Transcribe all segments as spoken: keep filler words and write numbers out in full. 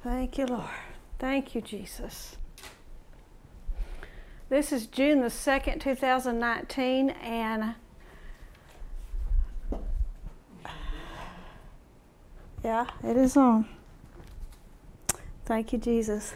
Thank you, Lord. Thank you, Jesus. This is June the second, two thousand nineteen, and yeah, it is on. Thank you, Jesus.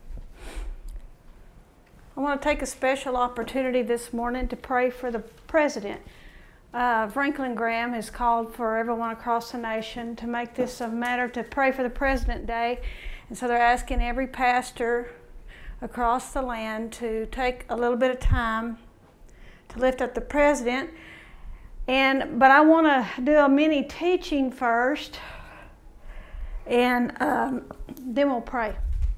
I want to take a special opportunity this morning to pray for the president. Uh, Franklin Graham has called for everyone across the nation to make this a matter to pray for the President Day. And so they're asking every pastor across the land to take a little bit of time to lift up the president. And but I want to do a mini teaching first, and um, then we'll pray.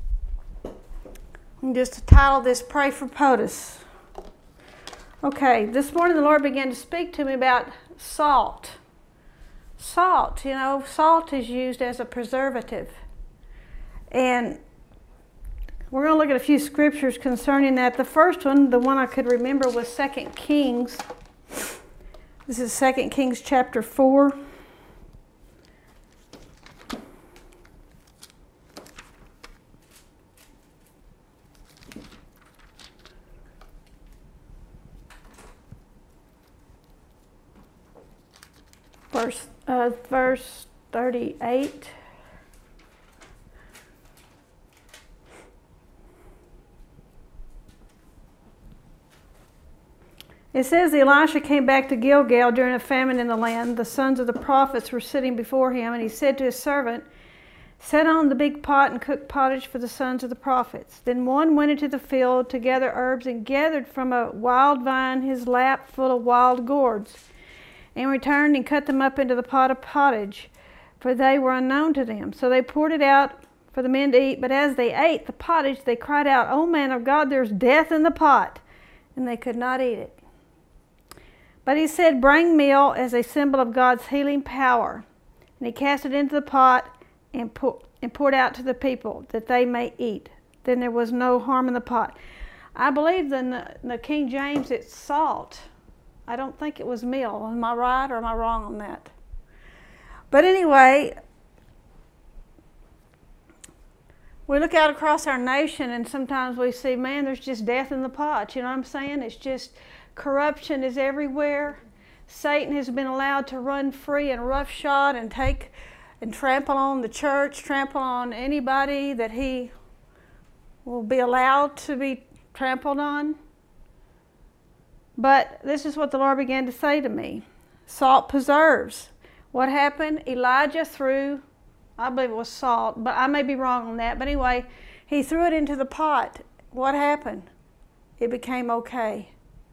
And just to title this, Pray for POTUS. Okay, this morning the Lord began to speak to me about salt. Salt, you know, salt is used as a preservative. And we're going to look at a few scriptures concerning that. The first one, the one I could remember, was Second Kings. This is Second Kings chapter four. Verse, uh, verse thirty-eight. It says, Elisha came back to Gilgal during a famine in the land. The sons of the prophets were sitting before him, and he said to his servant, set on the big pot and cook pottage for the sons of the prophets. Then one went into the field to gather herbs and gathered from a wild vine his lap full of wild gourds, and returned and cut them up into the pot of pottage, for they were unknown to them. So they poured it out for the men to eat, but as they ate the pottage, they cried out, O man of God, there's death in the pot, and they could not eat it. But he said, bring meal as a symbol of God's healing power. And he cast it into the pot and, pour, and poured out to the people that they may eat. Then there was no harm in the pot. I believe in the, the King James it's salt. I don't think it was meal. Am I right or am I wrong on that? But anyway, we look out across our nation and sometimes we see, man, there's just death in the pot. You know what I'm saying? It's just corruption is everywhere. Satan has been allowed to run free and roughshod and take and trample on the church, trample on anybody that he will be allowed to be trampled on. But this is what the Lord began to say to me. Salt preserves. What happened? Elijah threw, I believe it was salt, but I may be wrong on that. But anyway, he threw it into the pot. What happened? It became okay.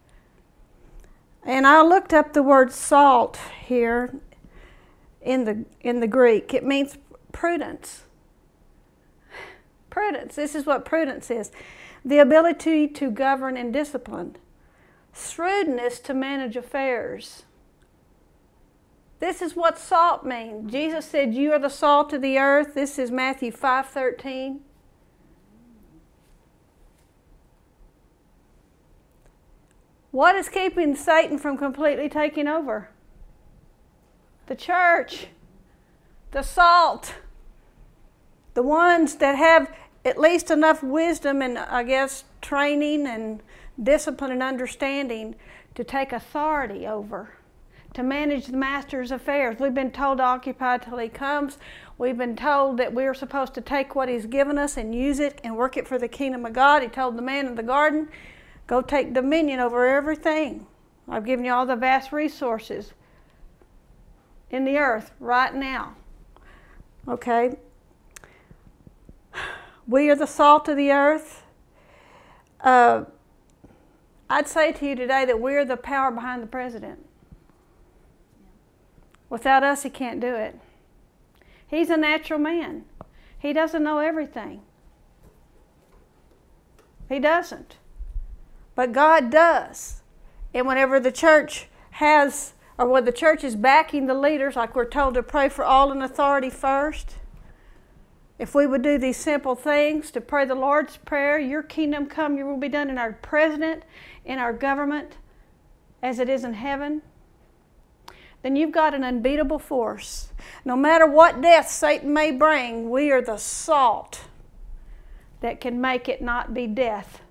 And I looked up the word salt here in the in the Greek. It means prudence. Prudence. This is what prudence is. The ability to govern and discipline. Shrewdness to manage affairs. This is what salt means. Jesus said, you are the salt of the earth. This is Matthew five thirteen. What is keeping Satan from completely taking over? The church, the salt, the ones that have at least enough wisdom and, I guess, training and discipline and understanding to take authority over, to manage the master's affairs. We've been told to occupy till he comes. We've been told that we're supposed to take what he's given us and use it and work it for the kingdom of God. He told the man in the garden, go take dominion over everything. I've given you all the vast resources in the earth right now. Okay? We are the salt of the earth. Uh, I'd say to you today that we're the power behind the president. Without us, he can't do it. He's a natural man. He doesn't know everything. He doesn't. But God does. And whenever the church has, or when the church is backing the leaders, like we're told to pray for all in authority first, if we would do these simple things, to pray the Lord's Prayer, your kingdom come, your will be done in our president, in our government, as it is in heaven. then you've got an unbeatable force. No matter what death Satan may bring, we are the salt that can make it not be death.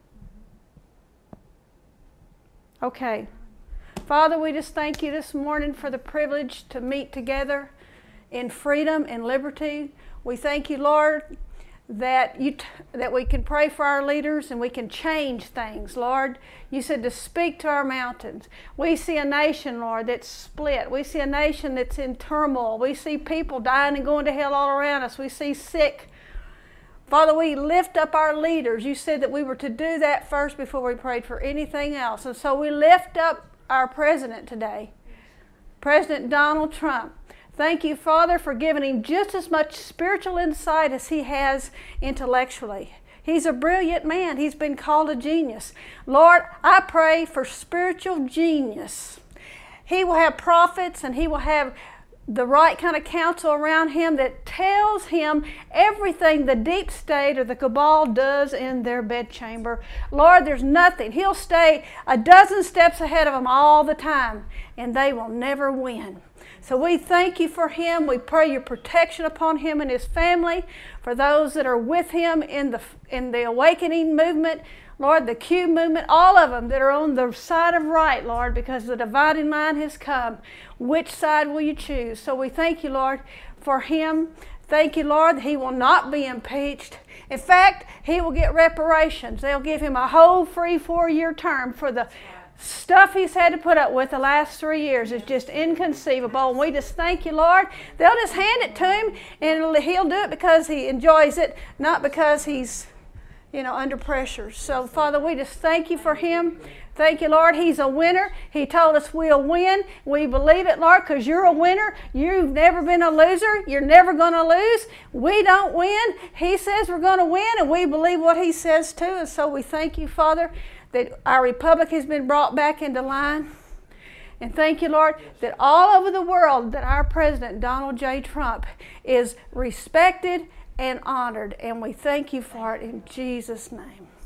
Okay. Father, we just thank you this morning for the privilege to meet together in freedom and liberty. We thank you, Lord, that you t- that we can pray for our leaders and we can change things, Lord. You said to speak to our mountains. We see a nation, Lord, that's split. We see a nation that's in turmoil. We see people dying and going to hell all around us. We see sick. Father, we lift up our leaders. You said that we were to do that first before we prayed for anything else. And so we lift up our president today, President Donald Trump. Thank you, Father, for giving him just as much spiritual insight as he has intellectually. He's a brilliant man. He's been called a genius. Lord, I pray for spiritual genius. He will have prophets and he will have the right kind of counsel around him that tells him everything the deep state or the cabal does in their bedchamber. Lord, there's nothing. He'll stay a dozen steps ahead of them all the time, and they will never win. So we thank you for him. We pray your protection upon him and his family, for those that are with him in the in the awakening movement, Lord, the Q movement, all of them that are on the side of right, Lord, because the dividing line has come. Which side will you choose? So we thank you, Lord, for him. Thank you, Lord, that he will not be impeached. In fact, he will get reparations. They'll give him a whole free four-year term for the stuff he's had to put up with the last three years. Is just inconceivable. And we just thank you, Lord. They'll just hand it to him, and he'll do it because he enjoys it, not because he's, you know, under pressure. So, Father, we just thank you for him. Thank you, Lord. He's a winner. He told us we'll win. We believe it, Lord, because you're a winner. You've never been a loser. You're never going to lose. We don't win. He says we're going to win, and we believe what he says too. And so we thank you, Father, that our republic has been brought back into line. And thank you, Lord, that all over the world that our President, Donald J. Trump, is respected and honored. And we thank you for it in Jesus' name.